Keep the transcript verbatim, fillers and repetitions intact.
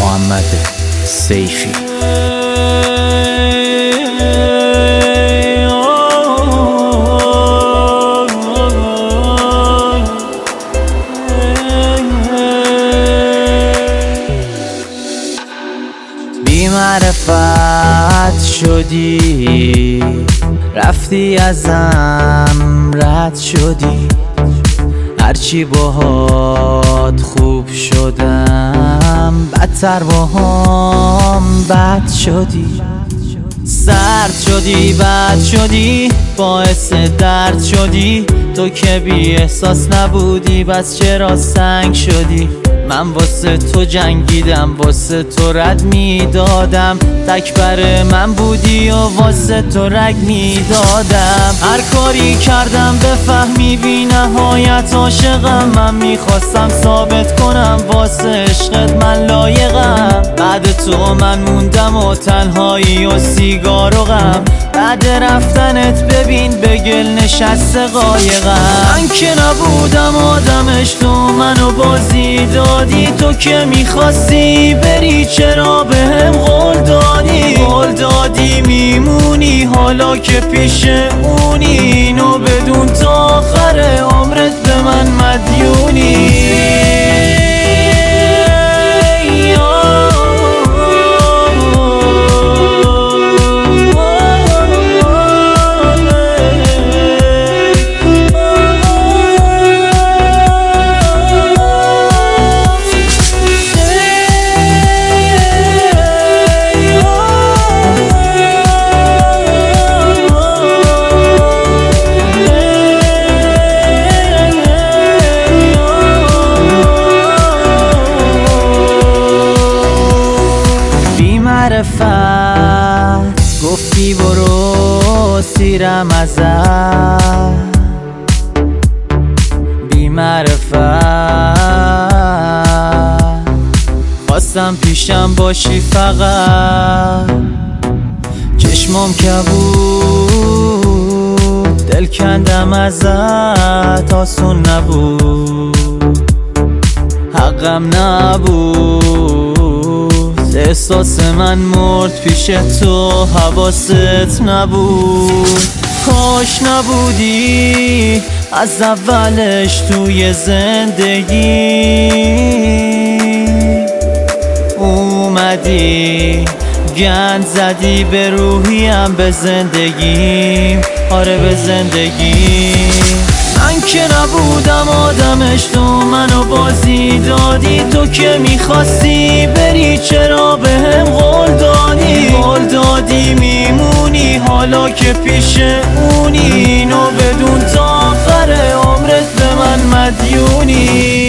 محمد سیفی. بی معرفت شدی، رفتی ازم رد شدی، هرچی باهات خوب شدم بدتر باهام بد شدی. سرد شدی، بد شدی، باعث درد شدی، تو که بی احساس نبودی بس چرا سنگ شدی. من واسه تو جنگیدم، واسه تو رد میدادم، تکبر من بودی و واسه تو رگ میدادم. هر کاری کردم بفهمی بی نهایت عاشقم، من میخواستم ثابت کنم واسه عشقت من لایقم. بعد تو من موندم و تنهایی و سیگار و غم، بعد رفتنت ببین به گل نشسته قایقم. من که نبودم آدمش، تو منو بازی دادی، تو که میخواستی بری چرا بهم قول دادی. قول دادی میمونی حالا که پیش اونی، اینو بدون تا آخر عمرت به من مدیونی. معرفت گفتی برو سیرم ازت، بی معرفت خواستم پیشم باشی فقط، چشمام کبود دل کندم ازت، آسون نبود حقم نبود، احساس من مرد پیش تو حواست نبود. کاش نبودی از اولش توی زندگی، اومدی گند زدی به روحیم به زندگیم، آره به زندگیم. من که نبودم آدمش، تو منو بازی دادی، تو که میخواستی بری چرا بهم قول دادی. قول دادی میمونی حالا که پیش اونی، اینو بدون تا آخر عمرت به من مدیونی.